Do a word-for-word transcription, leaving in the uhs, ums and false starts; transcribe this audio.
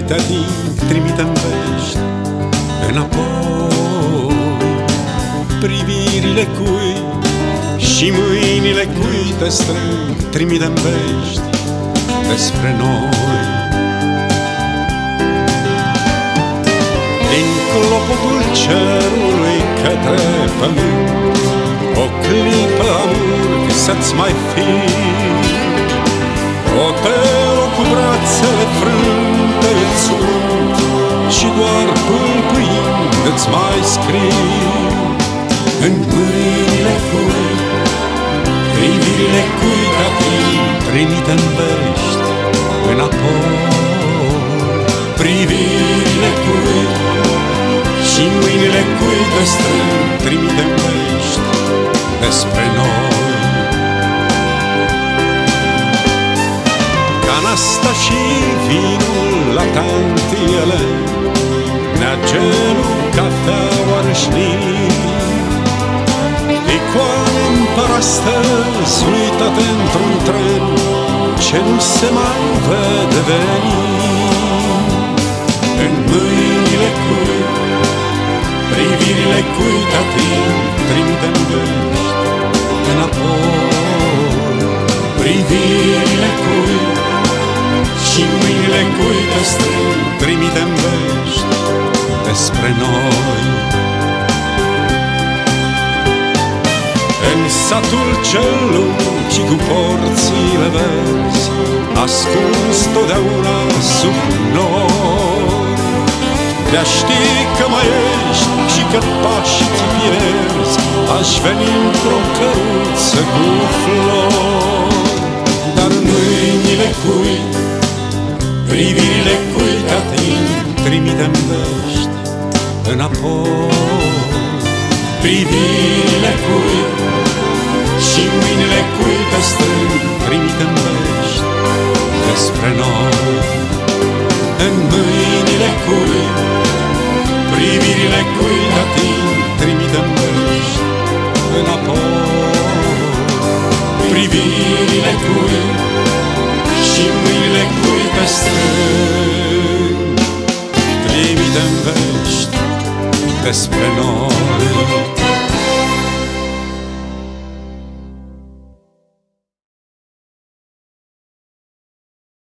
te ating, trimite-n vești înapoi. Privirile cui și mâinile cui te strâng, trimite-n vești despre noi. Din clopotul cerului către pământ, o clipă amur să-ți mai fii. O te rog cu brațele frânte îți sunt și doar pâlpâind îți mai scriu. În mâinile cui, privirile cui te ating, trimite-n vești înapoi. Privirile cui și mâinile cui te strâng, trimite-n vești despre noi. Canasta și vinul la tantiele, neagelul, cafeaua râșnit, icoane-n parastăzi uitate într-un tren ce nu se mai vede veni. În mâinile cui, privirile cui te ating, trimite-n vești înapoi. Privirile cui și mâinile cui te strâng, trimite-n vești despre noi. În satul cel lung și cu porțile verzi, ascuns totdeauna sub nori, de-a ști că mai ești și că pași ți pierzi, aș veni într-o căruță cu flori. Dar mâinile cui, privirile cui te ating, trimite-n vești înapoi. Privirile cui și mâinile cui te strâng, trimite-n vești despre noi. În mâinile cui, privirile cui te ating, trimite-n vești înapoi. Privirile cui și mâinile cui te strâng, trimite-n vești despre noi.